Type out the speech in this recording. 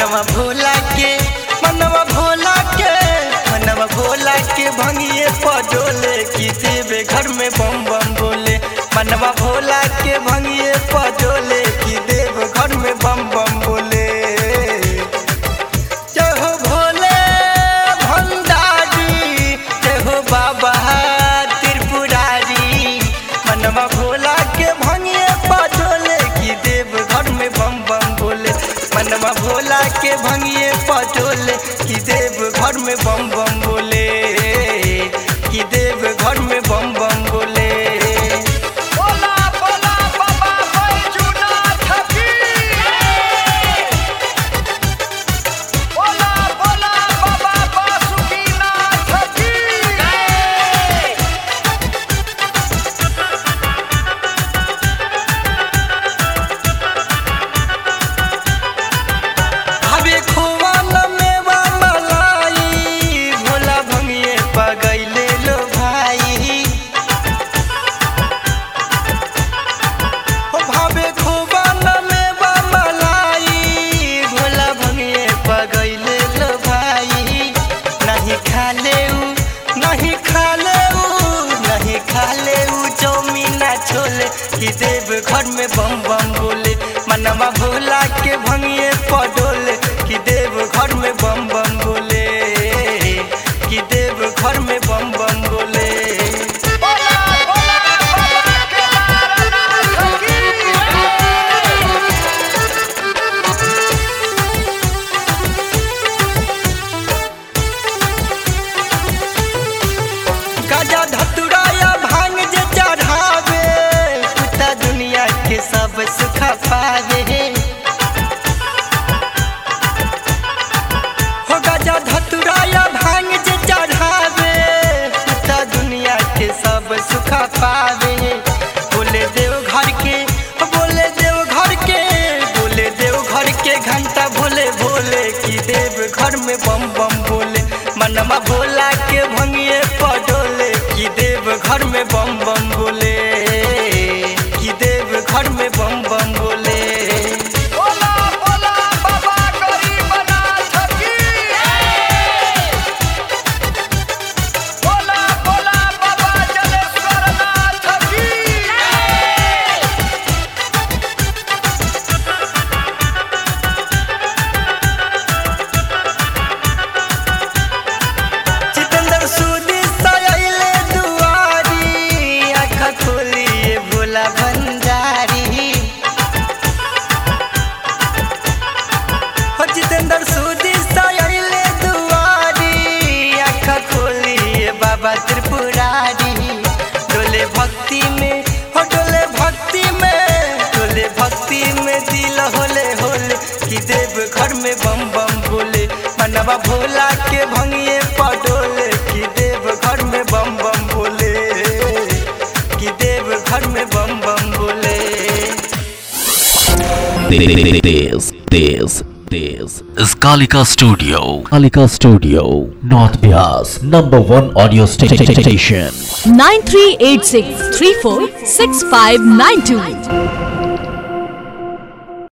मनवा भोला के भंगिए पडोले की देवे घर में बम बम बोले। मनवा भोला के भंगिए पडोले की देव घर में बम बम बोले। जय हो भोले भंडारी, जय हो बाबा त्रिपुरारी। मनवा भोला के भंगिए पडोले की देव घर में बम बम बोले। मनवा भोला के भंगिए पडोले की देव घर में बम बम बोले, की देव घर में बम बम बोले। बोला बोला बाबा बैजूनाथ की। बोला बोला बाबा बासुकीनाथ की। हवे खोवा मेवा मलाई, भोला भंगिए पगैले लो भाई। हो भावे खोवा मेवा मलाई, भोला भंगिए पगैले लो भाई। नहीं खा ले चौमीना छोले कि देव घर में बम बम बोले। मनवा भोला के भंगिए पडोले कि देव घर में बम बम बोले, कि देव घर में बम बम बोले। बोला बोला बाबा केदारनाथ की। गाजा धतुराया भांग जे चढ़ावे, पुता दुनिया के सब सुख पावे। हो गाजा धतुराया भांग जे चढ़ावे, पुता दुनिया के सब सुख पावे। बोले देव घर के घंटा भोले भोले की देव घर में बम बम बोले। मनवा भोला के भंगिए पडोले की देव घर में बम बम बोले, की देव घर में बम बम बोले। बोला बोला बाबा गरीबनाथ की। बोला बोला बाबा जलेश्वरनाथ की। जितेंद्र सूदी सयले दुआरी, आँख खोलिए भोला भंडारी। हो जितेंद्र सूदी सयले दुआरी, आँख खोलिए बाबा त्रिपुरारी। डोले भक्ति में दिल होले होले कि देव घर में बम बम बोले। मनवा भोला के भंगिए पडोले कि देव घर में बम बम बोले, कि देव घर में बम बम बोले। This is Kalika Studio, North Bias, #1 audio station. 9386346592